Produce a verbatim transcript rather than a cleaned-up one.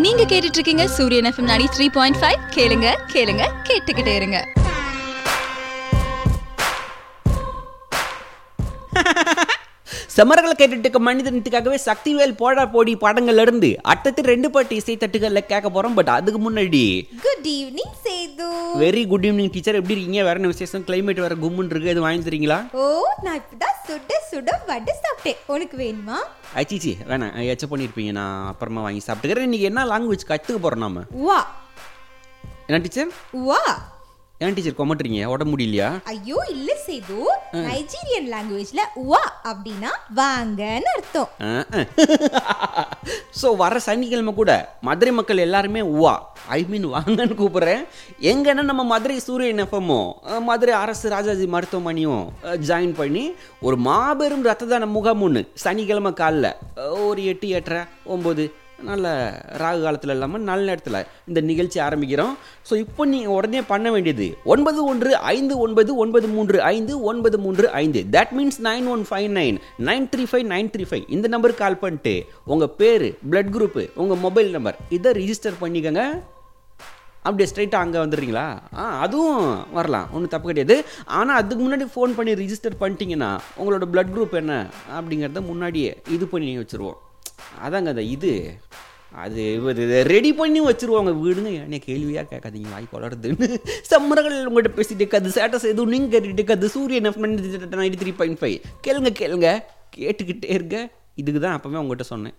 நீங்க கேட்டுட்டு இருக்கீங்க சூரியன் எஃப்எம் தொண்ணூற்று மூன்று புள்ளி ஐந்து. கேளுங்க கேளுங்க கேட்டுக்கிட்டே இருங்க. சமரங்களை கேட்டுட்டு இருக்க மனிதனத்துக்காகவே சக்திவேல் போடா போடி படங்கள்ல இருந்து அட்டத்தில் ரெண்டு பாட்டு இசை தட்டுகள்ல கேட்க போறோம். பட் அதுக்கு முன்னாடி good evening Sethu. Very good evening teacher. எப்படி இருக்கீங்க? வேற என்ன விசேஷம்? கிளைமேட் வேற கும்முன்னு இருக்கு. எது வாங்கி தரீங்களா? ஓ, நான் இப்பதான் சுட சுட வடை சாப்பிட்டேன். உனக்கு வேணுமா? அச்சிச்சி வேணாம், எச்ச பண்ணிருப்பீங்க. நான் அப்புறமா வாங்கி சாப்பிட்டுக்கிறேன். இன்னைக்கு என்ன லாங்குவேஜ் கற்றுக்க போறோம் நாம? வா. என்ன டீச்சர்? வா. ஏன் டீச்சர் கொமட்டுறீங்க? உடம்பு முடியலையா? ஐயோ இல்ல சேது, நைஜீரியன் லாங்குவேஜ்ல வா அப்படின்னா வாங்கன்னு அர்த்தம். ஸோ வர சனிக்கிழமை கூட மதுரை மக்கள் எல்லாருமே வா ஐ மீன் வாங்கன்னு கூப்பிட்றேன். எங்கன்னா நம்ம மதுரை சூரியன் எஃப்எம்மும் மதுரை அரசு ராஜாஜி மருத்துவமனையும் ஜாயின் பண்ணி ஒரு மாபெரும் ரத்த தான முகாம் ஒன்று சனிக்கிழமை காலில் ஒரு எட்டு எட்டரை ஒம்பது நல்ல ராகு காலத்தில் இல்லாமல் நல்ல நேரத்தில் இந்த நிகழ்ச்சி ஆரம்பிக்கிறோம். ஸோ இப்போ நீங்கள் உடனே பண்ண வேண்டியது ஒன்பது ஒன்று ஐந்து ஒன்பது ஒன்பது மூன்று ஐந்து ஒன்பது மூன்று ஐந்து. That means nine one five nine nine three five nine three five இந்த நம்பருக்கு கால் பண்ணிட்டு உங்கள் பேர், பிளட் குரூப்பு, உங்கள் மொபைல் நம்பர் இதை ரிஜிஸ்டர் பண்ணிக்கோங்க. அப்படியே ஸ்ட்ரைட்டாக அங்கே வந்துடுறீங்களா? ஆ அதுவும் வரலாம், ஒன்றும் தப்பு கிடையாது. ஆனால் அதுக்கு முன்னாடி ஃபோன் பண்ணி ரிஜிஸ்டர் பண்ணிட்டீங்கன்னா உங்களோட பிளட் குரூப் என்ன அப்படிங்கிறத முன்னாடியே இது பண்ணி வச்சுருவோம். அதாங்க அந்த இது அது ரெடி பண்ணி வச்சுருவாங்க. வீடுங்க என்ன கேள்வியாக கேட்காதீங்க, வாய் வளருதுன்னு. சம்மர்கள் உங்கள்கிட்ட பேசிட்டு இருக்காது, ஸ்டேட்டஸ் எதுவும் நீங்கள் கேட்டுட்டு இருக்காது. சூரியன் நைன்டி த்ரீ பாயிண்ட் ஃபைவ் கேளுங்க கேளுங்க கேட்டுக்கிட்டே இருங்க. இதுக்கு தான் அப்போவே உங்கள்கிட்ட சொன்னேன்.